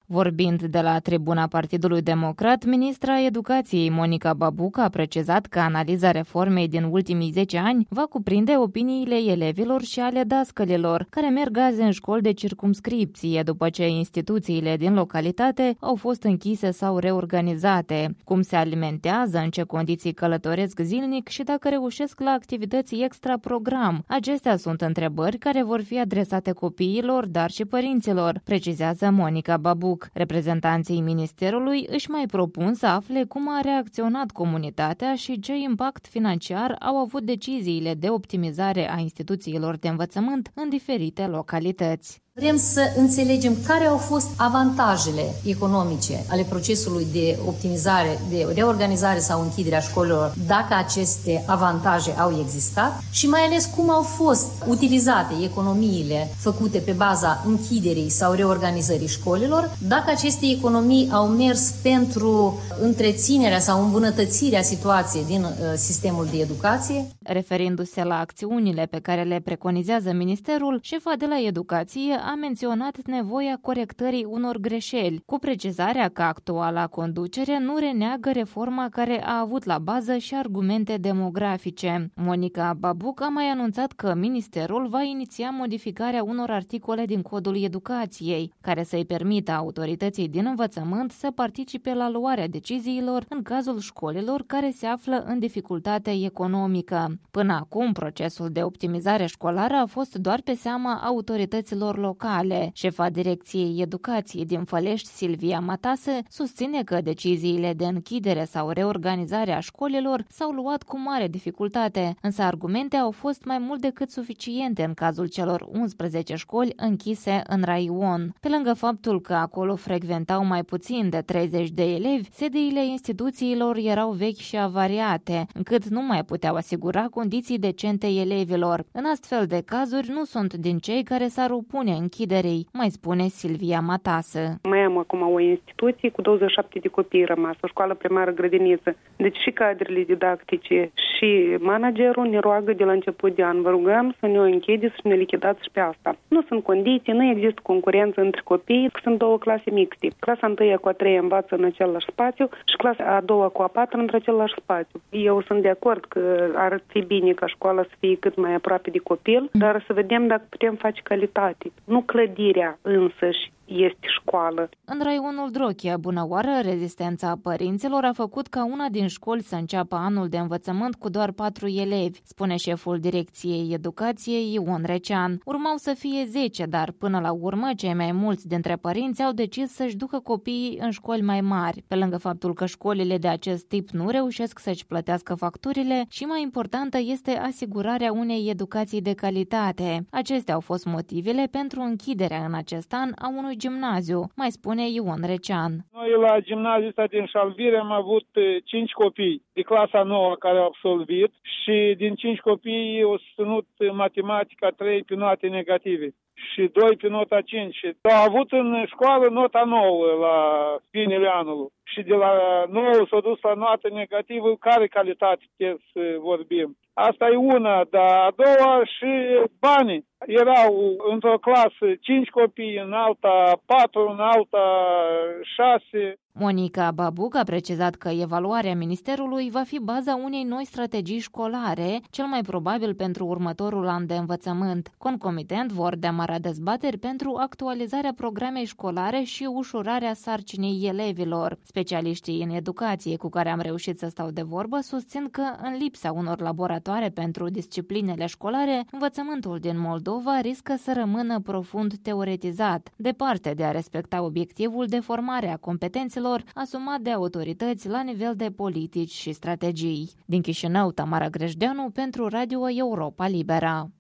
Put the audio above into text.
Vorbind de la tribuna Partidului Democrat, ministra Educației Monica Babuc a precizat că analiza reformei din ultimii 10 ani va cuprinde opiniile elevilor și ale dascălilor, care merg azi în școli de circumscripție după ce instituțiile din localitate au fost închise sau reorganizate, cum se alimentează, în ce condiții călătoresc zilnic și dacă reușesc la activități extra-program. Acestea sunt întrebări care vor fi adresate copiilor, dar și părinților, precizează Monica Babuc. Reprezentanții ministerului își mai propun să afle cum a reacționat comunitatea și ce impact financiar au avut deciziile de optimizare a instituțiilor de învățământ în diferite localități. Vrem să înțelegem care au fost avantajele economice ale procesului de optimizare, de reorganizare sau închidere a școlilor, dacă aceste avantaje au existat și mai ales cum au fost utilizate economiile făcute pe baza închiderii sau reorganizării școlilor, dacă aceste economii au mers pentru întreținerea sau îmbunătățirea situației din sistemul de educație. Referindu-se la acțiunile pe care le preconizează ministerul, șefa de la educație a menționat nevoia corectării unor greșeli, cu precizarea că actuala conducere nu reneagă reforma care a avut la bază și argumente demografice. Monica Babuc a mai anunțat că ministerul va iniția modificarea unor articole din Codul Educației, care să-i permită autorității din învățământ să participe la luarea deciziilor în cazul școlilor care se află în dificultate economică. Până acum, procesul de optimizare școlară a fost doar pe seama autorităților locale. Șefa Direcției Educației din Fălești, Silvia Matase, susține că deciziile de închidere sau reorganizare a școlilor s-au luat cu mare dificultate, însă argumente au fost mai mult decât suficiente în cazul celor 11 școli închise în raion. Pe lângă faptul că acolo frecventau mai puțin de 30 de elevi, sediile instituțiilor erau vechi și avariate, încât nu mai puteau asigura condiții decente elevilor. În astfel de cazuri nu sunt din cei care s-ar opune închiderii, mai spune Silvia Matase. Mai am acum o instituție cu 27 de copii rămas, o școală primară grădiniță. Deci și cadrele didactice și managerul ne roagă de la început de an, vă rugăm să ne o închideți și ne lichidați și pe asta. Nu sunt condiții, nu există concurență între copii, sunt două clase mixte. Clasa 1 cu a 3 învață în același spațiu și clasa a 2 cu a 4 într același spațiu. Eu sunt de acord că ar fi bine ca școala să fie cât mai aproape de copil, dar să vedem dacă putem face calitate. Nu clădirea însăși este școală. În raionul Drochia, Bunăoară, rezistența părinților a făcut ca una din școli să înceapă anul de învățământ cu doar 4 elevi, spune șeful Direcției Educației Ion Recean. Urmau să fie 10, dar până la urmă cei mai mulți dintre părinți au decis să-și ducă copiii în școli mai mari. Pe lângă faptul că școlile de acest tip nu reușesc să-și plătească facturile, și mai importantă este asigurarea unei educații de calitate. Acestea au fost motivele pentru închiderea în acest an a unui gimnaziu, mai spune Ion Recean. Noi la gimnaziul ăsta din Șalvire am avut 5 copii de clasa 9 care au absolvit și din 5 copii au susținut matematica 3 pe note negative și 2 pe nota 5. Au avut în școală nota 9 la finele anului și de la 9 s-a dus la notă negativă, care calitate trebuie să vorbim. Asta e una, dar a doua și banii. Erau într-o clasă 5 copii, în alta 4, în alta 6. Monica Babuc a precizat că evaluarea ministerului va fi baza unei noi strategii școlare, cel mai probabil pentru următorul an de învățământ. Concomitent vor demara dezbateri pentru actualizarea programei școlare și ușurarea sarcinii elevilor. Specialiștii în educație cu care am reușit să stau de vorbă susțin că, în lipsa unor laboratoare pentru disciplinele școlare, învățământul din Moldova riscă să rămână profund teoretizat, departe de a respecta obiectivul de formare a competențelor asumat de autorități la nivel de politici și strategii. Din Chișinău, Tamara Grejdeanu pentru Radio Europa Liberă.